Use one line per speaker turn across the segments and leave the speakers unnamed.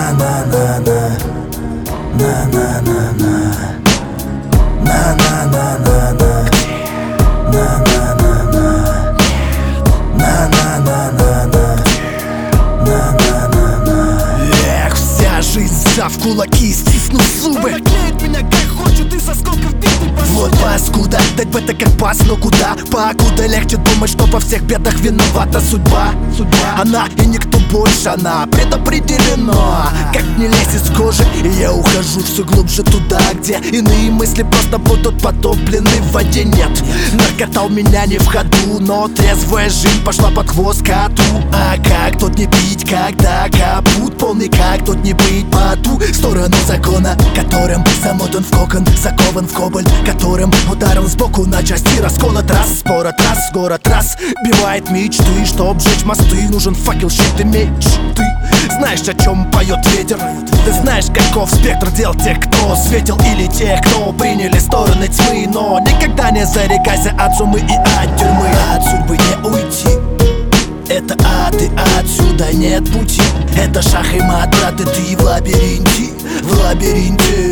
Эх, вся жизнь сжав кулаки, стиснув зубы.
Она клеит меня как хочет, из осколков битый посуды.
Вот паскуда, дать бы это как пас, но куда? Покуда легче думать, что во всех бедах виновата судьба. Она и никто больше, она предопределена. Как не лезть из кожи, и я ухожу все глубже туда, где иные мысли просто будут потоплены в воде. Нет, наркота у меня не в ходу, но трезвая жизнь пошла под хвост коту. А как тут не пить, когда капут полный, как тут не быть по ту сторону закона, которым замотан в кокон, закован в кобальт, которым ударил сбоку на части, расколот раз, спора трасс, город раз бивает мечты, чтоб сжечь мосты, нужен факел, щит и меч. Ты знаешь, о чем поет ветер, ты знаешь, каков спектр дел тех, кто светил, или тех, кто приняли стороны тьмы. Но никогда не зарекайся от суммы и от тюрьмы. От судьбы не уйти, это ад, и отсюда нет пути. Это шах и мат, брат, и ты в лабиринте, в лабиринте.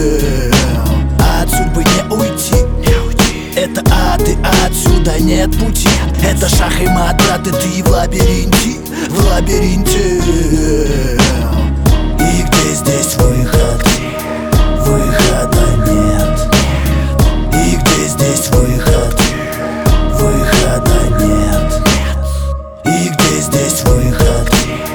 От судьбы не уйти, это ад, и отсюда нет пути. Это шах и мат, брат, и ты в лабиринте, в лабиринте. И где здесь выход? Выхода нет. И где здесь выход? Выхода нет. И где здесь выход?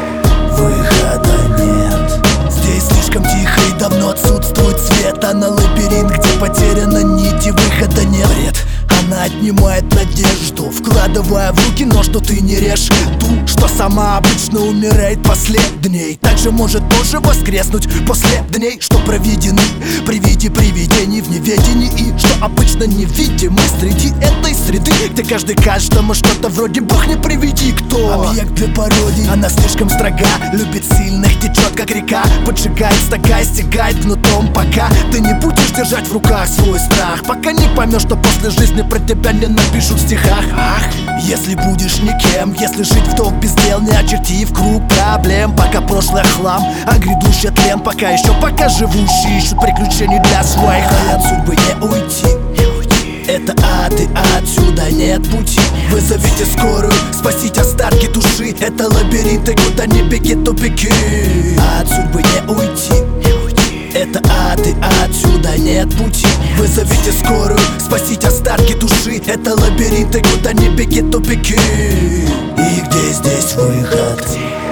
Выхода нет. Здесь слишком тихо и давно отсутствует свет, а на лабиринт, где потеряна нить и выхода нет. Бред. Она отнимает надежду, вкладывая в руки, но что ты не режь ту, что сама обычно умирает последней. Также может тоже воскреснуть после дней, что проведены при виде привидений в неведении, и что обычно невидимы среди этой среды, где каждый каждому что-то вроде бог не приведи. Кто объект для пародий? Она слишком строга, любит сильных, течет как река, поджигает стога, стягает кнутом, пока ты не будешь держать в руках свой страх, пока не поймешь, что после жизни про тебя не напишут в стихах. Ах, если будешь никем, если жить в долг без дел, не очертив круг проблем, пока прошлое хлам, а грядущее тлен, пока еще пока живущие ищут приключений для своих. А от судьбы не уйти, это ад, и отсюда нет пути. Вызовите скорую, спасите остатки души. Это лабиринты, куда не беги, тупики. А от судьбы не уйти, это ад, и отсюда нет пути. Вызовите скорую, спасите остатки души. Это лабиринты, куда не беги, тупики. И где здесь выход?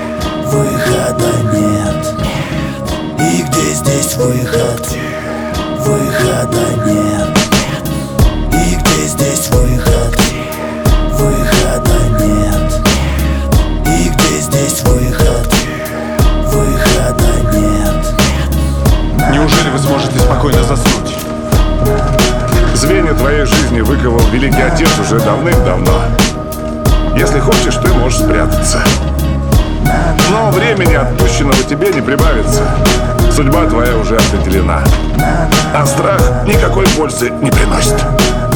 Выхода нет. И где здесь выход? Выхода нет. И где здесь выход? Выхода нет. И где здесь выход? Выхода нет.
Неужели вы сможете спокойно заснуть? Звенья твоей жизни выковал великий отец уже давным-давно. Если хочешь, ты можешь спрятаться. Но времени, отпущенного тебе, не прибавится. Судьба твоя уже определена. А страх никакой пользы не приносит.